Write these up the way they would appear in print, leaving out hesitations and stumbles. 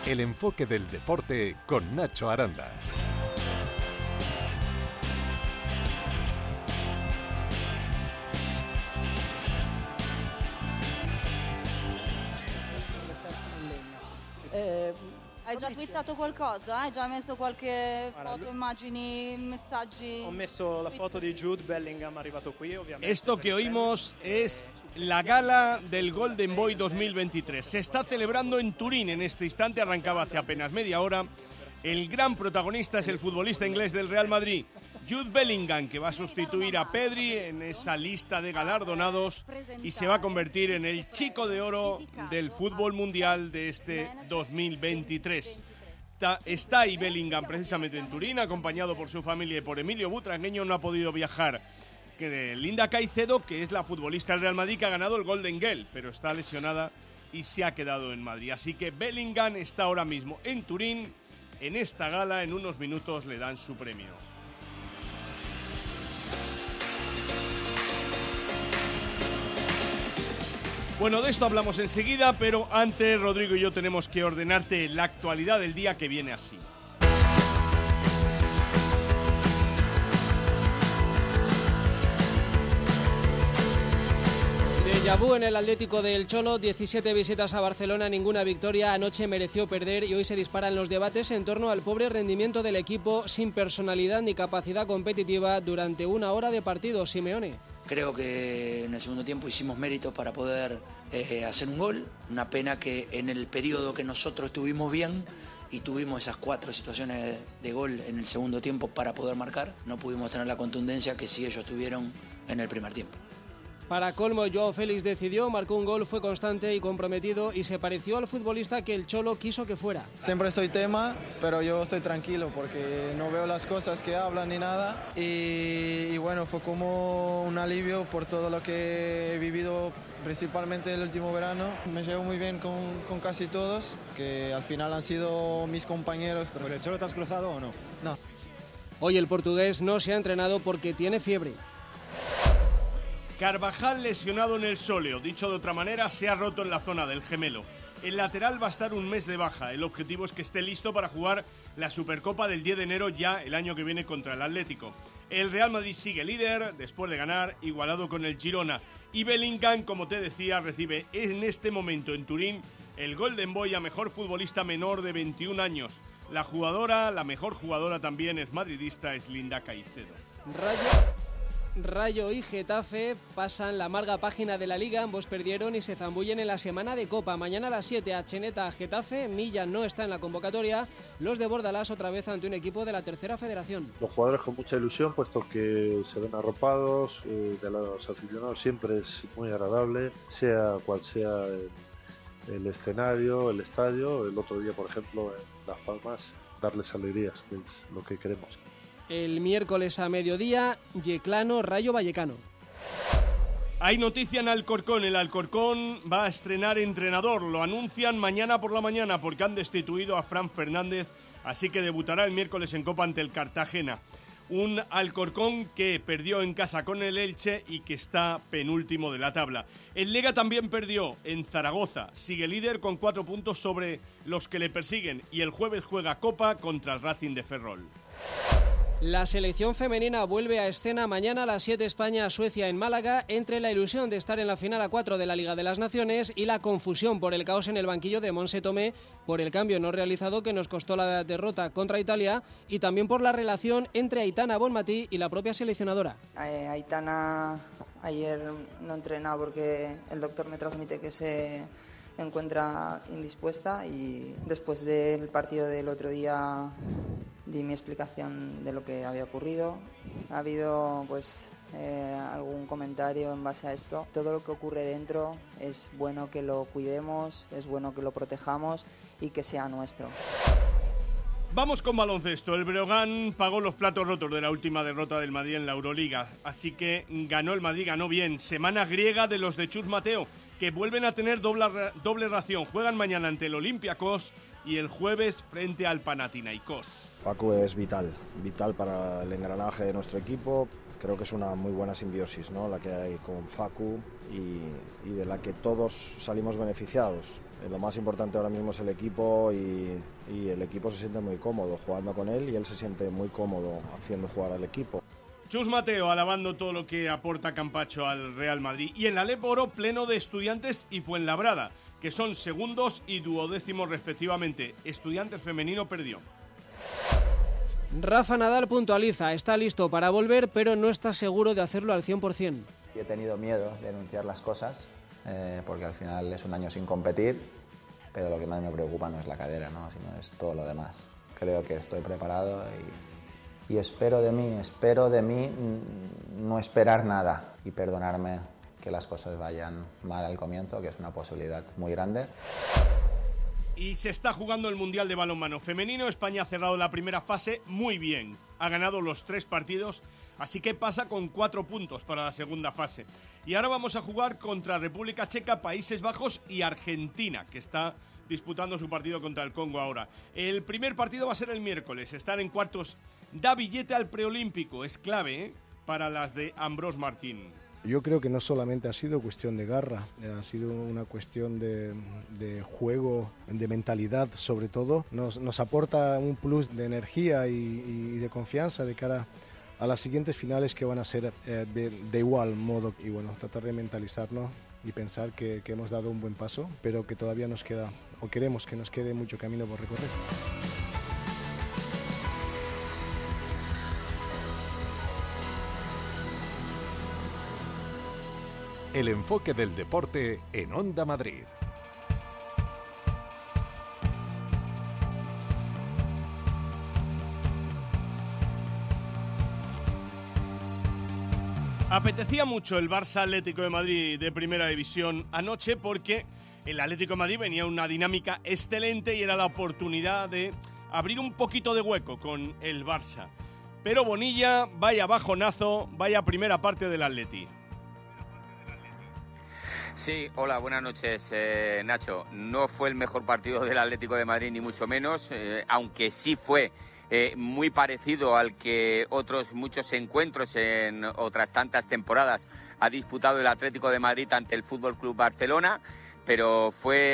El enfoque del deporte con Nacho Aranda. Hai già twittato qualcosa? Hai già messo qualche foto, immagini, messaggi? Ho messo la foto di Jude Bellingham arrivato qui, ovviamente. Esto que oímos es la gala del Golden Boy 2023. Se está celebrando en Turín en este instante, arrancaba hace apenas media hora. El gran protagonista es el futbolista inglés del Real Madrid, Jude Bellingham, que va a sustituir a Pedri en esa lista de galardonados y se va a convertir en el chico de oro del fútbol mundial de este 2023. Está ahí Bellingham precisamente en Turín, acompañado por su familia y por Emilio Butragueño. No ha podido viajar Linda Caicedo, que es la futbolista del Real Madrid que ha ganado el Golden Girl, pero está lesionada y se ha quedado en Madrid. Así que Bellingham está ahora mismo en Turín, en esta gala. En unos minutos le dan su premio. Bueno, de esto hablamos enseguida, pero antes Rodrigo y yo tenemos que ordenarte la actualidad del día, que viene así. Déjà vu en el Atlético del Cholo, 17 visitas a Barcelona, ninguna victoria, anoche mereció perder y hoy se disparan los debates en torno al pobre rendimiento del equipo sin personalidad ni capacidad competitiva durante una hora de partido. Simeone. Creo que en el segundo tiempo hicimos méritos para poder hacer un gol. Una pena que en el periodo que nosotros estuvimos bien y tuvimos esas 4 situaciones de gol en el segundo tiempo para poder marcar, no pudimos tener la contundencia que sí ellos tuvieron en el primer tiempo. Para colmo, Joao Félix decidió, marcó un gol, fue constante y comprometido y se pareció al futbolista que el Cholo quiso que fuera. Siempre soy tema, pero yo estoy tranquilo porque no veo las cosas que hablan ni nada y bueno, fue como un alivio por todo lo que he vivido, principalmente el último verano. Me llevo muy bien con casi todos, que al final han sido mis compañeros. ¿Con el Cholo te has cruzado o no? No. Hoy el portugués no se ha entrenado porque tiene fiebre. Carvajal lesionado en el sóleo, dicho de otra manera, se ha roto en la zona del gemelo. El lateral va a estar un mes de baja. El objetivo es que esté listo para jugar la Supercopa del 10 de enero ya el año que viene contra el Atlético. El Real Madrid sigue líder después de ganar, igualado con el Girona. Y Bellingham, como te decía, recibe en este momento en Turín el Golden Boy a mejor futbolista menor de 21 años. La mejor jugadora también es madridista, es Linda Caicedo. Rayo y Getafe pasan la amarga página de la Liga, ambos perdieron y se zambullen en la semana de Copa. Mañana a las 7 a Cheneta, Getafe, Milla no está en la convocatoria, los de Bordalás otra vez ante un equipo de la tercera federación. Los jugadores con mucha ilusión, puesto que se ven arropados, de los aficionados siempre es muy agradable, sea cual sea el escenario, el estadio. El otro día, por ejemplo, en Las Palmas, darles alegrías, que es lo que queremos. El miércoles a mediodía, Yeclano, Rayo Vallecano. Hay noticia en Alcorcón. El Alcorcón va a estrenar entrenador. Lo anuncian mañana por la mañana porque han destituido a Fran Fernández. Así que debutará el miércoles en Copa ante el Cartagena. Un Alcorcón que perdió en casa con el Elche y que está penúltimo de la tabla. El Lega también perdió en Zaragoza. Sigue líder con 4 puntos sobre los que le persiguen. Y el jueves juega Copa contra el Racing de Ferrol. La selección femenina vuelve a escena mañana a las 7 España-Suecia en Málaga, entre la ilusión de estar en la final a 4 de la Liga de las Naciones y la confusión por el caos en el banquillo de Montse Tomé por el cambio no realizado que nos costó la derrota contra Italia y también por la relación entre Aitana Bonmatí y la propia seleccionadora. Aitana ayer no entrenaba porque el doctor me transmite que se encuentra indispuesta y después del partido del otro día di mi explicación de lo que había ocurrido. Ha habido algún comentario en base a esto. Todo lo que ocurre dentro es bueno que lo cuidemos, es bueno que lo protejamos y que sea nuestro. Vamos con baloncesto. El Breogán pagó los platos rotos de la última derrota del Madrid en la Euroliga. Así que ganó el Madrid, ganó bien. Semana griega de los de Chus Mateo, que vuelven a tener doble ración. Juegan mañana ante el Olympiacos y el jueves frente al Panathinaikos. Paco es vital para el engranaje de nuestro equipo. creo que es una muy buena simbiosis, ¿no?, la que hay con Facu y de la que todos salimos beneficiados. Lo más importante ahora mismo es el equipo y el equipo se siente muy cómodo jugando con él y él se siente muy cómodo haciendo jugar al equipo. Chus Mateo alabando todo lo que aporta Campacho al Real Madrid. Y en la Alep Oro pleno de Estudiantes y Fuenlabrada, que son segundos y duodécimos respectivamente. Estudiantes femenino perdió. Rafa Nadal puntualiza, está listo para volver, pero no está seguro de hacerlo al 100%. He tenido miedo de anunciar las cosas, porque al final es un año sin competir, pero lo que más me preocupa no es la cadera, ¿no?, sino es todo lo demás. Creo que estoy preparado y espero de mí no esperar nada y perdonarme que las cosas vayan mal al comienzo, que es una posibilidad muy grande. Y se está jugando el Mundial de Balonmano Femenino. España ha cerrado la primera fase muy bien. Ha ganado los 3 partidos, así que pasa con 4 puntos para la segunda fase. Y ahora vamos a jugar contra República Checa, Países Bajos y Argentina, que está disputando su partido contra el Congo ahora. El primer partido va a ser el miércoles. Estar en cuartos da billete al preolímpico. Es clave, para las de Ambrós Martín. Yo creo que no solamente ha sido cuestión de garra, ha sido una cuestión de juego, de mentalidad sobre todo. Nos aporta un plus de energía y de confianza de cara a las siguientes finales, que van a ser de igual modo. Y bueno, tratar de mentalizarnos y pensar que hemos dado un buen paso, pero que todavía nos queda, o queremos que nos quede mucho camino por recorrer. El enfoque del deporte en Onda Madrid. Apetecía mucho el Barça Atlético de Madrid de Primera División anoche, porque el Atlético de Madrid venía una dinámica excelente y era la oportunidad de abrir un poquito de hueco con el Barça. Pero Bonilla, vaya bajonazo, vaya primera parte del Atleti. Sí, hola, buenas noches, Nacho. No fue el mejor partido del Atlético de Madrid, ni mucho menos, aunque sí fue muy parecido al que otros muchos encuentros en otras tantas temporadas ha disputado el Atlético de Madrid ante el Fútbol Club Barcelona, pero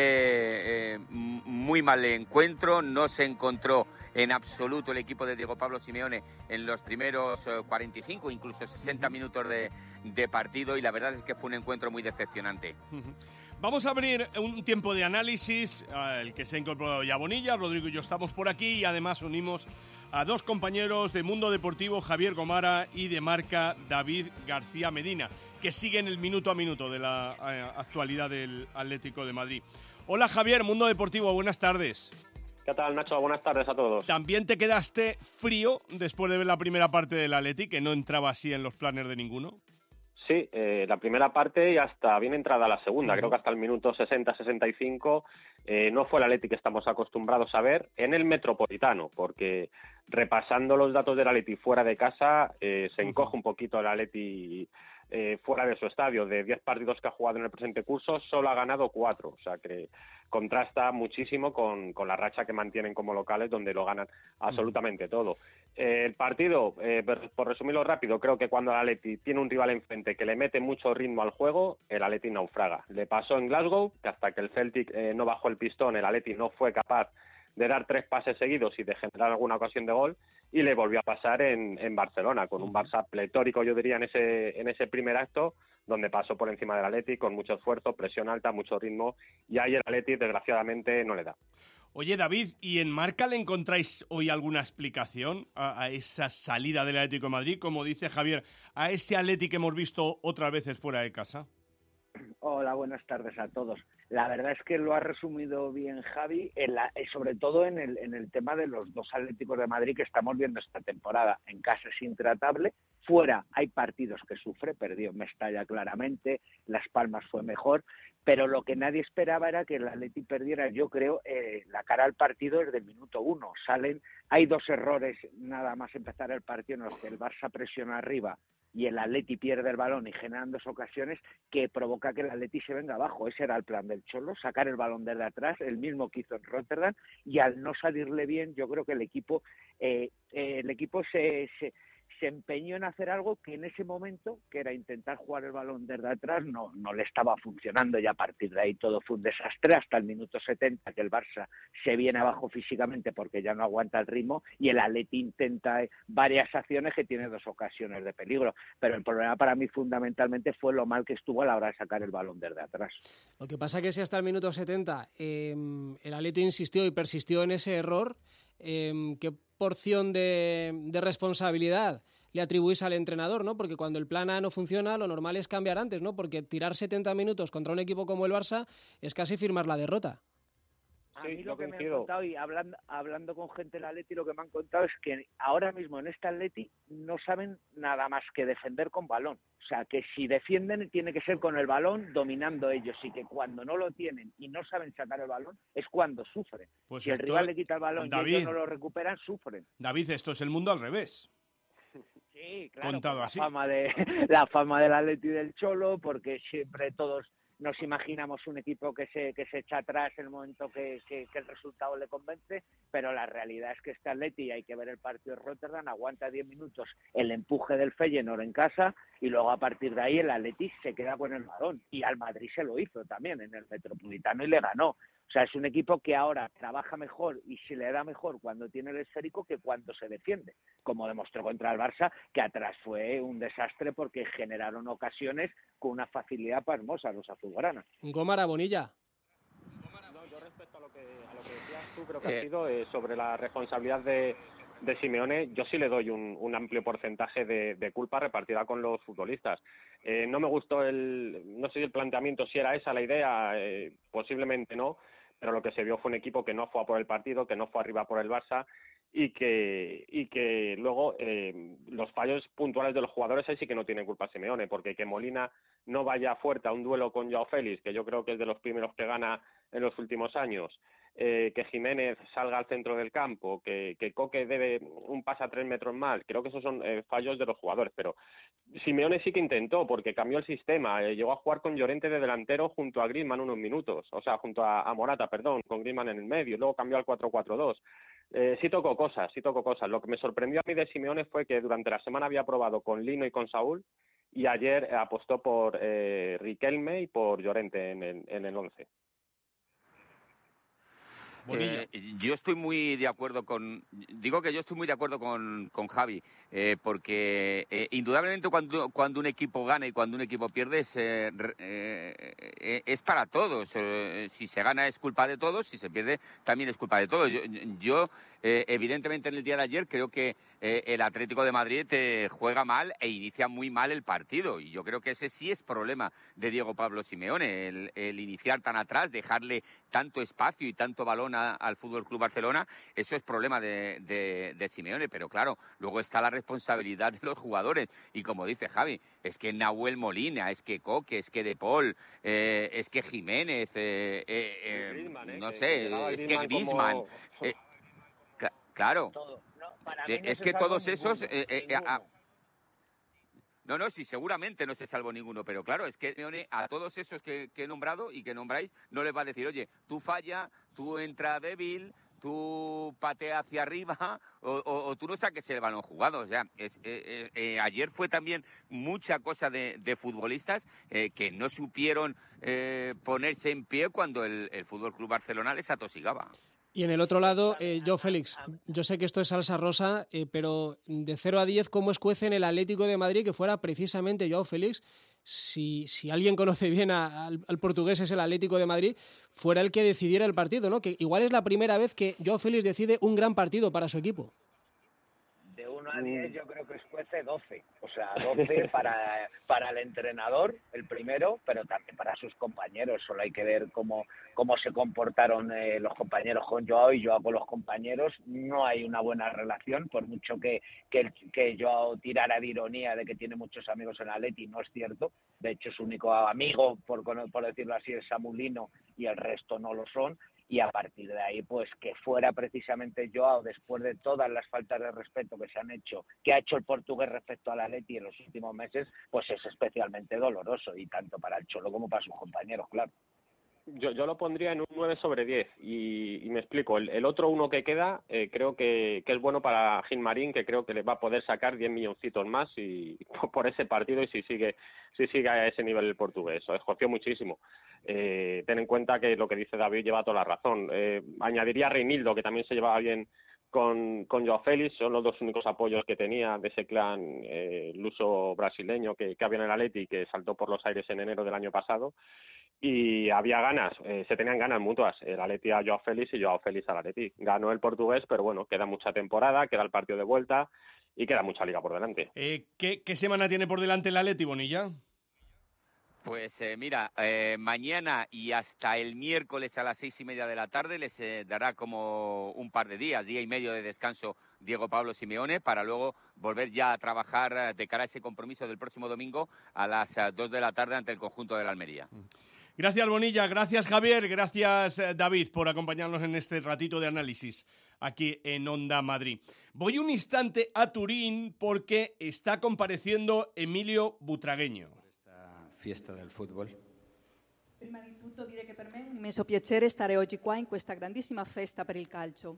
fue muy mal encuentro. No se encontró en absoluto el equipo de Diego Pablo Simeone en los primeros 45, incluso 60 minutos de partido, y la verdad es que fue un encuentro muy decepcionante. Vamos a abrir un tiempo de análisis, el que se ha incorporado ya Bonilla, Rodrigo y yo estamos por aquí, y además unimos a 2 compañeros de Mundo Deportivo, Javier Gomara, y de Marca, David García Medina, que siguen el minuto a minuto de la actualidad del Atlético de Madrid. Hola Javier, Mundo Deportivo, buenas tardes. ¿Qué tal, Nacho? Buenas tardes a todos. ¿También te quedaste frío después de ver la primera parte del Atleti, que no entraba así en los planes de ninguno? Sí, la primera parte y hasta bien entrada la segunda. Creo que hasta el minuto 60-65 no fue el Atleti que estamos acostumbrados a ver en el Metropolitano, porque repasando los datos del Atleti fuera de casa, se encoge un poquito el Atleti fuera de su estadio. De 10 partidos que ha jugado en el presente curso, solo ha ganado 4. O sea que contrasta muchísimo con la racha que mantienen como locales, donde lo ganan absolutamente todo. El partido, por resumirlo rápido, creo que cuando el Atleti tiene un rival enfrente que le mete mucho ritmo al juego, el Atleti naufraga. Le pasó en Glasgow, que hasta que el Celtic no bajó el pistón, el Atleti no fue capaz de dar 3 pases seguidos y de generar alguna ocasión de gol, y le volvió a pasar en Barcelona, con un Barça pletórico, yo diría, en ese primer acto, donde pasó por encima del Atleti con mucho esfuerzo, presión alta, mucho ritmo, y ahí el Atleti, desgraciadamente, no le da. Oye, David, ¿y en Marca le encontráis hoy alguna explicación a esa salida del Atlético de Madrid? Como dice Javier, a ese Atleti que hemos visto otras veces fuera de casa. Hola, buenas tardes a todos. La verdad es que lo ha resumido bien Javi, sobre todo en el tema de los 2 Atléticos de Madrid que estamos viendo esta temporada. En casa es intratable, fuera hay partidos que sufre, perdió en Mestalla claramente, Las Palmas fue mejor, pero lo que nadie esperaba era que el Atleti perdiera, yo creo, la cara al partido desde el minuto 1. Hay 2 errores nada más empezar el partido en los que el Barça presiona arriba y el Atleti pierde el balón y generan 2 ocasiones que provoca que el Atleti se venga abajo. Ese era el plan del Cholo, sacar el balón desde atrás, el mismo que hizo en Rotterdam, y al no salirle bien, yo creo que el equipo se empeñó en hacer algo que en ese momento, que era intentar jugar el balón desde atrás, no le estaba funcionando, y a partir de ahí todo fue un desastre hasta el minuto 70, que el Barça se viene abajo físicamente porque ya no aguanta el ritmo, y el Atleti intenta varias acciones que tiene 2 ocasiones de peligro, pero el problema para mí fundamentalmente fue lo mal que estuvo a la hora de sacar el balón desde atrás. Lo que pasa que si hasta el minuto 70 el Atleti insistió y persistió en ese error, ¿qué porción de responsabilidad le atribuís al entrenador, ¿no? Porque cuando el plan A no funciona, lo normal es cambiar antes, ¿no? Porque tirar 70 minutos contra un equipo como el Barça es casi firmar la derrota. A mí lo que me han contado, y hablando con gente del Atleti, lo que me han contado es que ahora mismo en este Atleti no saben nada más que defender con balón. O sea, que si defienden tiene que ser con el balón dominando ellos, y que cuando no lo tienen y no saben sacar el balón es cuando sufren. Pues si el rival le quita el balón David, y ellos no lo recuperan, sufren. David, esto es el mundo al revés. Sí, claro, contado así. La fama del Atleti y del Cholo, porque siempre todos nos imaginamos un equipo que se echa atrás en el momento que el resultado le convence, pero la realidad es que este Atleti, hay que ver el partido de Rotterdam, aguanta 10 minutos el empuje del Feyenoord en casa, y luego a partir de ahí el Atleti se queda con el balón, y al Madrid se lo hizo también en el Metropolitano y le ganó. O sea, es un equipo que ahora trabaja mejor y se le da mejor cuando tiene el esférico que cuando se defiende, como demostró contra el Barça, que atrás fue un desastre porque generaron ocasiones con una facilidad pasmosa los azulgranas. Gómara, Bonilla. No, yo respecto a lo que decías tú, creo que ha sido sobre la responsabilidad de Simeone, yo sí le doy un amplio porcentaje de culpa repartida con los futbolistas. No me gustó no sé si el planteamiento, si era esa la idea, posiblemente no, pero lo que se vio fue un equipo que no fue a por el partido, que no fue arriba por el Barça, y que luego los fallos puntuales de los jugadores ahí sí que no tienen culpa Simeone, porque que Molina no vaya fuerte a un duelo con Joao Félix, que yo creo que es de los primeros que gana en los últimos años, que Jiménez salga al centro del campo, que Coque debe un pase a 3 metros mal, creo que esos son fallos de los jugadores, pero Simeone sí que intentó, porque cambió el sistema, llegó a jugar con Llorente de delantero junto a Griezmann unos minutos, o sea, junto a Morata, perdón, con Griezmann en el medio, luego cambió al 4-4-2. Sí tocó cosas. Lo que me sorprendió a mí de Simeone fue que durante la semana había probado con Lino y con Saúl, y ayer apostó por Riquelme y por Llorente en el 11. Yo estoy muy de acuerdo con Javi, porque indudablemente cuando un equipo gana y cuando un equipo pierde es para todos. Si se gana es culpa de todos, si se pierde también es culpa de todos. Yo evidentemente en el día de ayer creo que el Atlético de Madrid juega mal e inicia muy mal el partido, y yo creo que ese sí es problema de Diego Pablo Simeone, el iniciar tan atrás, dejarle tanto espacio y tanto balón al Fútbol Club Barcelona. Eso es problema de Simeone, pero claro, luego está la responsabilidad de los jugadores, y como dice Javi, es que Nahuel Molina, es que Coque, es que De Paul, es que Jiménez, no sé, es que Griezmann, claro, es que todos esos no, sí, seguramente no se salvó ninguno, pero claro, es que a todos esos que he nombrado y que nombráis, no les va a decir, oye, tú falla, tú entra débil, tú patea hacia arriba, o tú no saques el balón jugado. O sea, ayer fue también mucha cosa de futbolistas que no supieron ponerse en pie cuando el Fútbol Club Barcelona les atosigaba. Y en el otro lado, Joao Félix, yo sé que esto es salsa rosa, pero de 0 a 10, ¿cómo escuece en el Atlético de Madrid que fuera precisamente Joao Félix? Si alguien conoce bien al portugués, es el Atlético de Madrid, fuera el que decidiera el partido, ¿no? Que igual es la primera vez que Joao Félix decide un gran partido para su equipo. De 1 a 10 yo creo que escuece 12. O sea, 12 para el entrenador, el primero, pero también para sus compañeros. Solo hay que ver cómo se comportaron los compañeros con Joao y Joao con los compañeros. No hay una buena relación, por mucho que Joao tirara de ironía de que tiene muchos amigos en Atleti, no es cierto. De hecho, su único amigo, por decirlo así, es Samu Lino, y el resto no lo son. Y a partir de ahí, pues que fuera precisamente Joao, después de todas las faltas de respeto que ha hecho el portugués respecto al Atleti en los últimos meses, pues es especialmente doloroso, y tanto para el Cholo como para sus compañeros, claro. Yo lo pondría en un 9 sobre 10 y me explico. El otro uno que queda creo que es bueno para Gilmarín, que creo que le va a poder sacar 10 milloncitos más y por ese partido y si sigue a ese nivel el portugués. Escoció muchísimo. Ten en cuenta que lo que dice David lleva toda la razón. Añadiría a Reinildo, que también se llevaba bien con Joao Félix, son los dos únicos apoyos que tenía de ese clan luso brasileño que había en el Atleti y que saltó por los aires en enero del año pasado. Y había ganas, se tenían ganas mutuas, el Atleti a Joao Félix y Joao Félix al Atleti. Ganó el portugués, pero bueno, queda mucha temporada, queda el partido de vuelta y queda mucha liga por delante. ¿Qué semana tiene por delante el Atleti, Bonilla? Pues mira, mañana y hasta el miércoles a las 6:30 de la tarde les dará como un par de días, día y medio de descanso Diego Pablo Simeone para luego volver ya a trabajar de cara a ese compromiso del próximo domingo a las 2 de la tarde ante el conjunto de la Almería. Gracias, Bonilla, gracias, Javier, gracias, David, por acompañarnos en este ratito de análisis aquí en Onda Madrid. Voy un instante a Turín porque está compareciendo Emilio Butragueño. Fiesta del football. Prima di tutto dire che per me è un immenso piacere stare oggi qua in questa grandissima festa per il calcio.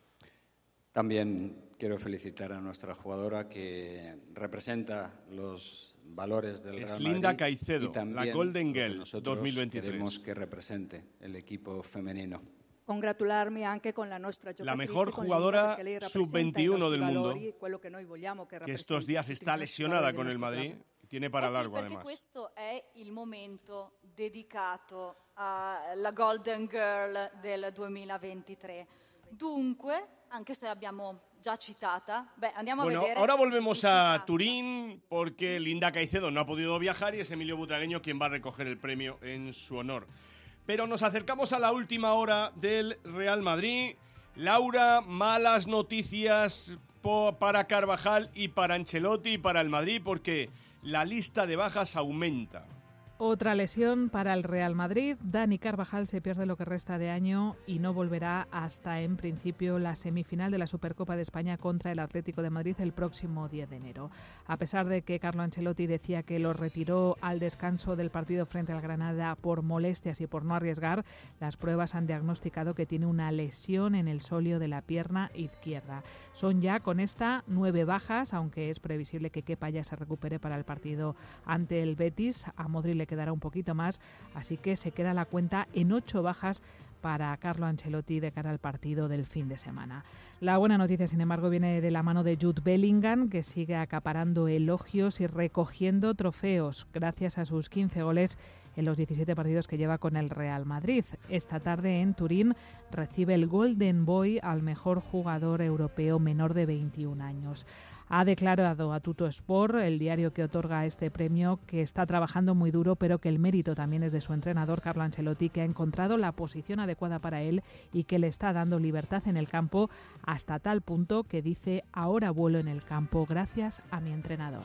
También quiero felicitar a nuestra jugadora que representa los valores del Real Madrid. Es Linda Caicedo, y también la Golden Girl nosotros 2023. Queremos que represente el equipo femenino. Congratularmi anche con la nostra giocatrice, la mejor jugadora sub-21 del mundo, que estos días está lesionada con el Madrid. Tiene para largo, perché además. Questo è il momento dedicato alla Golden Girl del 2023. Dunque, anche se l'abbiamo già citata, andiamo a vedere. Ahora volvemos a Turín porque Linda Caicedo no ha podido viajar y es Emilio Butragueño quien va a recoger el premio en su honor. Pero nos acercamos a la última hora del Real Madrid. Laura, malas noticias para Carvajal y para Ancelotti y para el Madrid porque la lista de bajas aumenta. Otra lesión para el Real Madrid. Dani Carvajal se pierde lo que resta de año y no volverá hasta, en principio, la semifinal de la Supercopa de España contra el Atlético de Madrid el próximo 10 de enero. A pesar de que Carlo Ancelotti decía que lo retiró al descanso del partido frente al Granada por molestias y por no arriesgar, las pruebas han diagnosticado que tiene una lesión en el sóleo de la pierna izquierda. Son ya con esta 9 bajas, aunque es previsible que Kepa ya se recupere para el partido ante el Betis. A Modric le quedará un poquito más, así que se queda la cuenta en 8 bajas para Carlo Ancelotti de cara al partido del fin de semana. La buena noticia, sin embargo, viene de la mano de Jude Bellingham, que sigue acaparando elogios y recogiendo trofeos gracias a sus 15 goles en los 17 partidos que lleva con el Real Madrid. Esta tarde en Turín recibe el Golden Boy al mejor jugador europeo menor de 21 años. Ha declarado a Tuttosport, el diario que otorga este premio, que está trabajando muy duro, pero que el mérito también es de su entrenador, Carlo Ancelotti, que ha encontrado la posición adecuada para él y que le está dando libertad en el campo hasta tal punto que dice: ahora vuelo en el campo gracias a mi entrenador.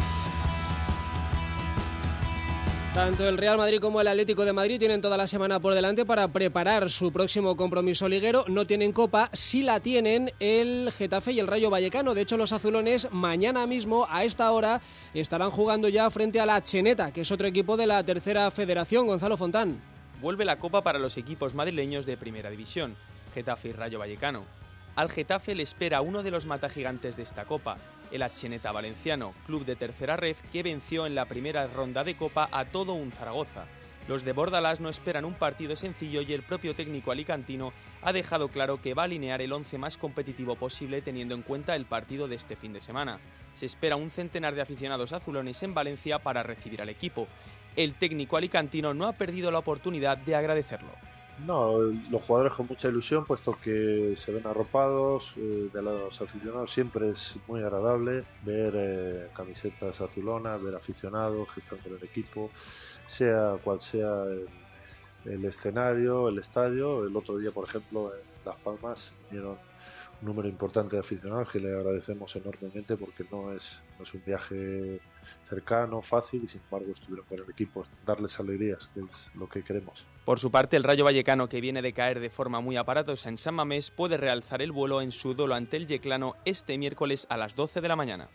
Tanto el Real Madrid como el Atlético de Madrid tienen toda la semana por delante para preparar su próximo compromiso liguero. No tienen Copa, sí la tienen el Getafe y el Rayo Vallecano. De hecho, los azulones mañana mismo a esta hora estarán jugando ya frente a la Cheneta, que es otro equipo de la tercera federación. Gonzalo Fontán. Vuelve la Copa para los equipos madrileños de Primera División, Getafe y Rayo Vallecano. Al Getafe le espera uno de los matagigantes de esta Copa, el Atxeneta valenciano, club de tercera ref que venció en la primera ronda de Copa a todo un Zaragoza. Los de Bordalás no esperan un partido sencillo y el propio técnico alicantino ha dejado claro que va a alinear el 11 más competitivo posible teniendo en cuenta el partido de este fin de semana. Se espera un centenar de aficionados azulones en Valencia para recibir al equipo. El técnico alicantino no ha perdido la oportunidad de agradecerlo. No, los jugadores con mucha ilusión, puesto que se ven arropados, de los aficionados siempre es muy agradable ver camisetas azulonas, ver aficionados gestando el equipo, sea cual sea el escenario, el estadio. El otro día, por ejemplo, en Las Palmas vinieron un número importante de aficionados que le agradecemos enormemente porque no es un viaje cercano, fácil, y sin embargo estuvieron con el equipo, darles alegrías, que es lo que queremos. Por su parte, el Rayo Vallecano, que viene de caer de forma muy aparatosa en San Mamés, puede realzar el vuelo en su duelo ante el Yeclano este miércoles a las 12 de la mañana.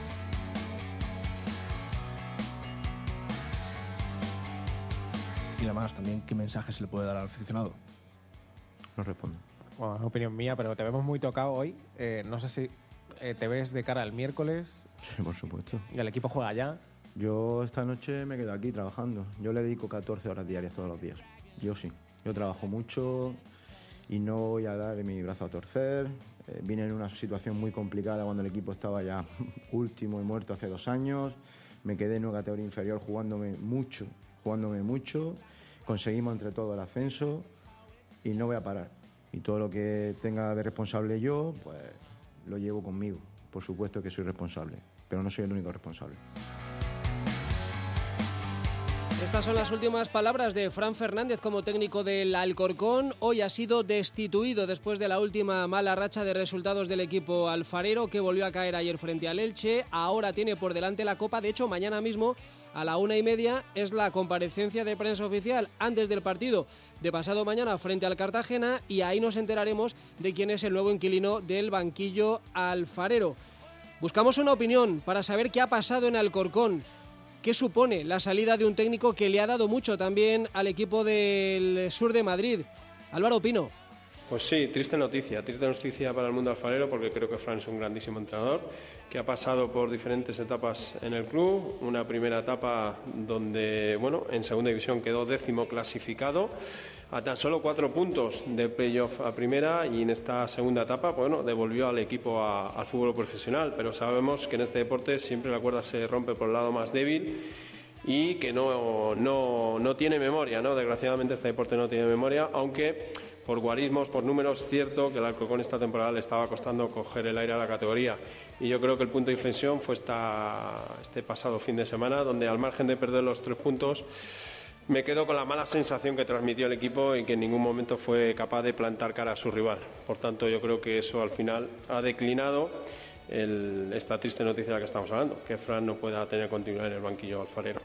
Y la más. También, ¿qué mensaje se le puede dar al aficionado? No respondo. Bueno, es opinión mía, pero te vemos muy tocado hoy. No sé si te ves de cara al miércoles. Sí, por supuesto. ¿Y el equipo juega ya? Yo esta noche me quedo aquí trabajando. Yo le dedico 14 horas diarias todos los días. Yo sí. Yo trabajo mucho y no voy a dar mi brazo a torcer. Vine en una situación muy complicada cuando el equipo estaba ya último y muerto hace 2 años. Me quedé en una categoría inferior jugándome mucho. Conseguimos entre todos el ascenso y no voy a parar. Y todo lo que tenga de responsable yo, pues lo llevo conmigo. Por supuesto que soy responsable, pero no soy el único responsable. Estas son las últimas palabras de Fran Fernández como técnico del Alcorcón. Hoy ha sido destituido después de la última mala racha de resultados del equipo alfarero, que volvió a caer ayer frente al Elche. Ahora tiene por delante la Copa. De hecho, mañana mismo a la 1:30 es la comparecencia de prensa oficial antes del partido de pasado mañana frente al Cartagena, y ahí nos enteraremos de quién es el nuevo inquilino del banquillo alfarero. Buscamos una opinión para saber qué ha pasado en Alcorcón. ¿Qué supone la salida de un técnico que le ha dado mucho también al equipo del sur de Madrid? Álvaro Pino. Pues sí, triste noticia para el mundo alfarero, porque creo que Fran es un grandísimo entrenador que ha pasado por diferentes etapas en el club. Una primera etapa donde, en segunda división quedó 10º clasificado, a tan solo 4 puntos de playoff a primera, y en esta segunda etapa, devolvió al equipo al fútbol profesional. Pero sabemos que en este deporte siempre la cuerda se rompe por el lado más débil y que no tiene memoria, ¿no? Desgraciadamente este deporte no tiene memoria, aunque por guarismos, por números, cierto que el Alcorcón esta temporada le estaba costando coger el aire a la categoría. Y yo creo que el punto de inflexión fue este pasado fin de semana, donde al margen de perder los 3 puntos, me quedo con la mala sensación que transmitió el equipo y que en ningún momento fue capaz de plantar cara a su rival. Por tanto, yo creo que eso al final ha declinado esta triste noticia de la que estamos hablando, que Fran no pueda tener continuidad en el banquillo alfarero.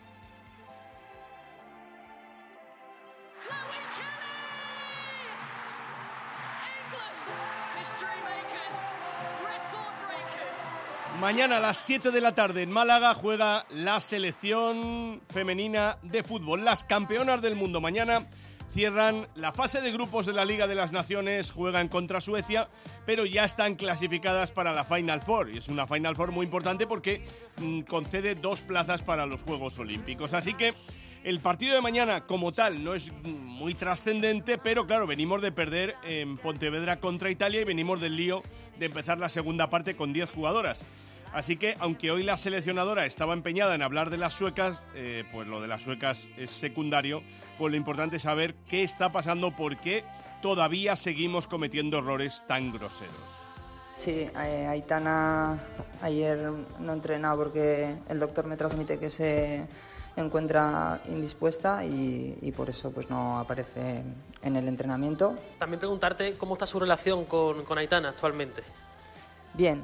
Mañana a las 7 de la tarde en Málaga juega la selección femenina de fútbol. Las campeonas del mundo mañana cierran la fase de grupos de la Liga de las Naciones, juegan contra Suecia, pero ya están clasificadas para la Final Four. Y es una Final Four muy importante porque concede 2 plazas para los Juegos Olímpicos. Así que el partido de mañana como tal no es muy trascendente, pero claro, venimos de perder en Pontevedra contra Italia y venimos del lío de empezar la segunda parte con 10 jugadoras. Así que, aunque hoy la seleccionadora estaba empeñada en hablar de las suecas, pues lo de las suecas es secundario, pues lo importante es saber qué está pasando, por qué todavía seguimos cometiendo errores tan groseros. Sí, Aitana ayer no entrenaba porque el doctor me transmite que se encuentra indispuesta y por eso pues no aparece en el entrenamiento. También preguntarte cómo está su relación con Aitana actualmente. Bien.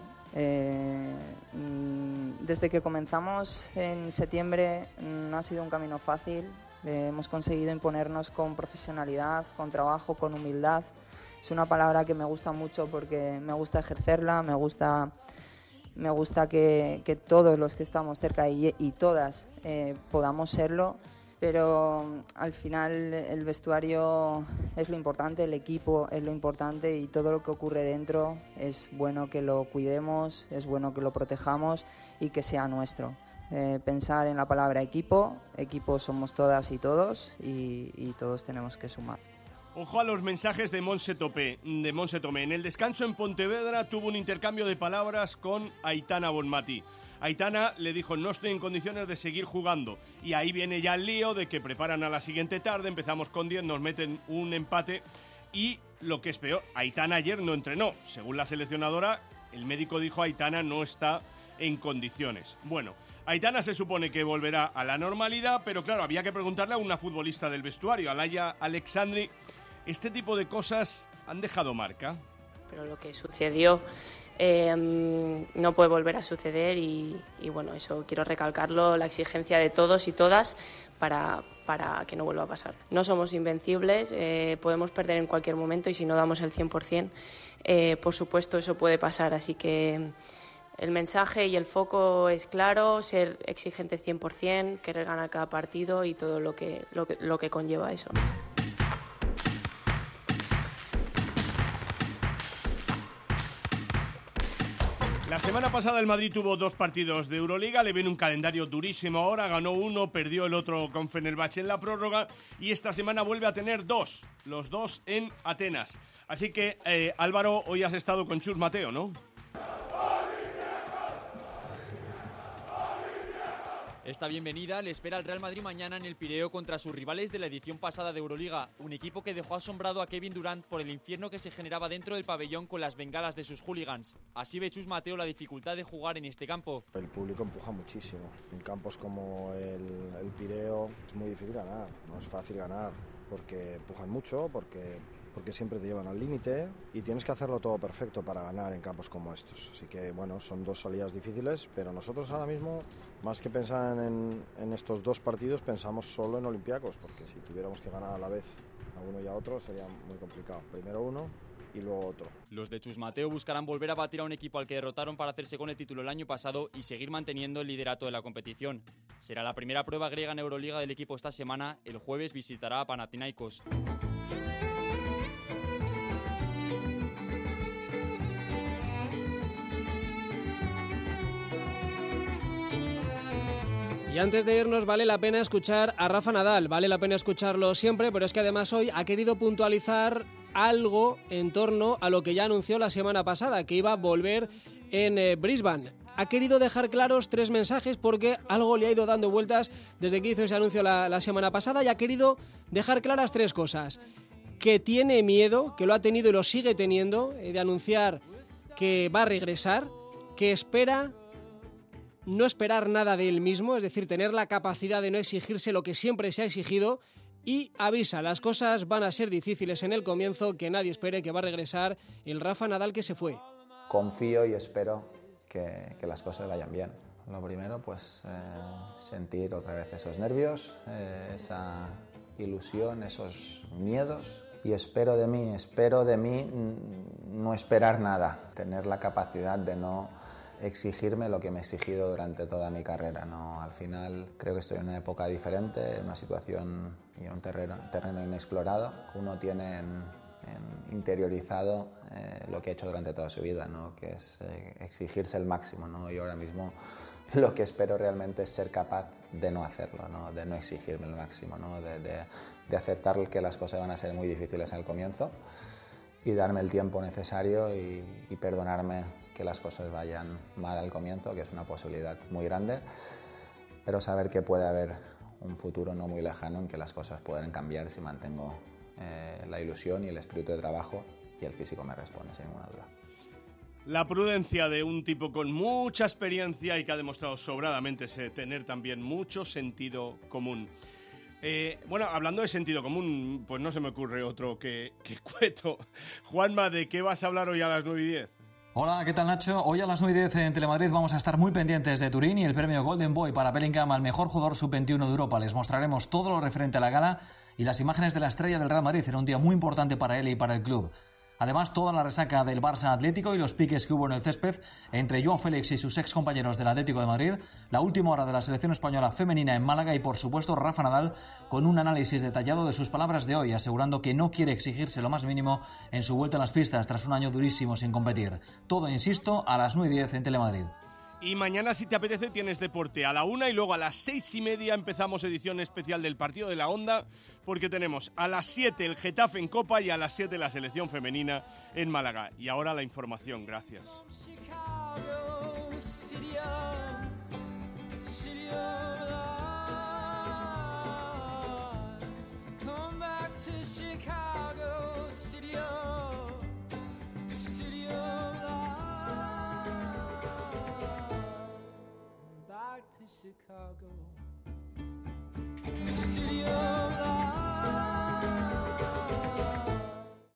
Desde que comenzamos en septiembre no ha sido un camino fácil. Hemos conseguido imponernos con profesionalidad, con trabajo, con humildad. Es una palabra que me gusta mucho porque me gusta ejercerla, me gusta que todos los que estamos cerca y todas podamos serlo. Pero al final el vestuario es lo importante, el equipo es lo importante y todo lo que ocurre dentro es bueno que lo cuidemos, es bueno que lo protejamos y que sea nuestro. Pensar en la palabra equipo somos todas y todos y todos tenemos que sumar. Ojo a los mensajes de Montse Tomé. En el descanso en Pontevedra tuvo un intercambio de palabras con Aitana Bonmatí. Aitana le dijo: no estoy en condiciones de seguir jugando. Y ahí viene ya el lío de que preparan a la siguiente tarde, empezamos con 10, nos meten un empate y lo que es peor, Aitana ayer no entrenó. Según la seleccionadora, el médico dijo: Aitana no está en condiciones. Bueno, Aitana se supone que volverá a la normalidad, pero claro, había que preguntarle a una futbolista del vestuario, a Laia Alexandri. ¿Este tipo de cosas han dejado marca? Pero lo que sucedió no puede volver a suceder y bueno, eso quiero recalcarlo, la exigencia de todos y todas para que no vuelva a pasar. No somos invencibles, podemos perder en cualquier momento y si no damos el 100%, por supuesto eso puede pasar, así que El mensaje y el foco es claro, ser exigente 100%, querer ganar cada partido y todo lo que conlleva eso. La semana pasada el Madrid tuvo 2 partidos de Euroliga, le viene un calendario durísimo ahora, ganó uno, perdió el otro con Fenerbahce en la prórroga y esta semana vuelve a tener 2, los 2 en Atenas. Así que, Álvaro, hoy has estado con Chus Mateo, ¿no? Esta bienvenida le espera al Real Madrid mañana en el Pireo contra sus rivales de la edición pasada de Euroliga, un equipo que dejó asombrado a Kevin Durant por el infierno que se generaba dentro del pabellón con las bengalas de sus hooligans. Así ve Chus Mateo la dificultad de jugar en este campo. El público empuja muchísimo. En campos como el Pireo es muy difícil ganar, no es fácil ganar, porque empujan mucho, porque siempre te llevan al límite y tienes que hacerlo todo perfecto para ganar en campos como estos. Así que bueno, son 2 salidas difíciles, pero nosotros ahora mismo, más que pensar en estos 2 partidos, pensamos solo en Olympiacos, porque si tuviéramos que ganar a la vez a uno y a otro sería muy complicado. Primero uno y luego otro. Los de Chus Mateo buscarán volver a batir a un equipo al que derrotaron para hacerse con el título el año pasado y seguir manteniendo el liderato de la competición. Será la primera prueba griega en Euroliga del equipo esta semana. El jueves visitará a Panathinaikos. Y antes de irnos vale la pena escuchar a Rafa Nadal, vale la pena escucharlo siempre, pero es que además hoy ha querido puntualizar algo en torno a lo que ya anunció la semana pasada, que iba a volver en Brisbane. Ha querido dejar claros 3 mensajes porque algo le ha ido dando vueltas desde que hizo ese anuncio la semana pasada y ha querido dejar claras 3 cosas. Que tiene miedo, que lo ha tenido y lo sigue teniendo, de anunciar que va a regresar, que espera no esperar nada de él mismo, es decir, tener la capacidad de no exigirse lo que siempre se ha exigido y avisa, las cosas van a ser difíciles en el comienzo, que nadie espere que va a regresar el Rafa Nadal que se fue. Confío y espero que las cosas vayan bien. Lo primero, pues sentir otra vez esos nervios, esa ilusión, esos miedos. Y espero de mí no esperar nada, tener la capacidad de no exigirme lo que me he exigido durante toda mi carrera, ¿no? Al final creo que estoy en una época diferente, en una situación y un terreno inexplorado. Uno tiene interiorizado lo que ha hecho durante toda su vida, ¿no? Que es exigirse el máximo, ¿no? Y ahora mismo lo que espero realmente es ser capaz de no hacerlo, ¿no? De no exigirme el máximo, ¿no? De aceptar que las cosas van a ser muy difíciles en el comienzo y darme el tiempo necesario y perdonarme que las cosas vayan mal al comienzo, que es una posibilidad muy grande, pero saber que puede haber un futuro no muy lejano en que las cosas pueden cambiar si mantengo la ilusión y el espíritu de trabajo y el físico me responde sin ninguna duda. La prudencia de un tipo con mucha experiencia y que ha demostrado sobradamente tener también mucho sentido común. Bueno, hablando de sentido común, pues no se me ocurre otro que Cueto. Juanma, ¿de qué vas a hablar hoy a las 9:10? Hola, ¿qué tal, Nacho? Hoy a las 9:10 en Telemadrid vamos a estar muy pendientes de Turín y el premio Golden Boy para Bellingham al mejor jugador sub-21 de Europa. Les mostraremos todo lo referente a la gala y las imágenes de la estrella del Real Madrid. Era un día muy importante para él y para el club. Además, toda la resaca del Barça Atlético y los piques que hubo en el césped entre Joan Félix y sus ex compañeros del Atlético de Madrid, la última hora de la selección española femenina en Málaga y, por supuesto, Rafa Nadal con un análisis detallado de sus palabras de hoy, asegurando que no quiere exigirse lo más mínimo en su vuelta a las pistas tras un año durísimo sin competir. Todo, insisto, a las 9:10 en Telemadrid. Y mañana, si te apetece, tienes deporte a la 1 y luego a las 6:30 empezamos edición especial del partido de la Onda, porque tenemos a las 7 el Getafe en Copa y a las 7 la selección femenina en Málaga. Y ahora la información, gracias. Chicago.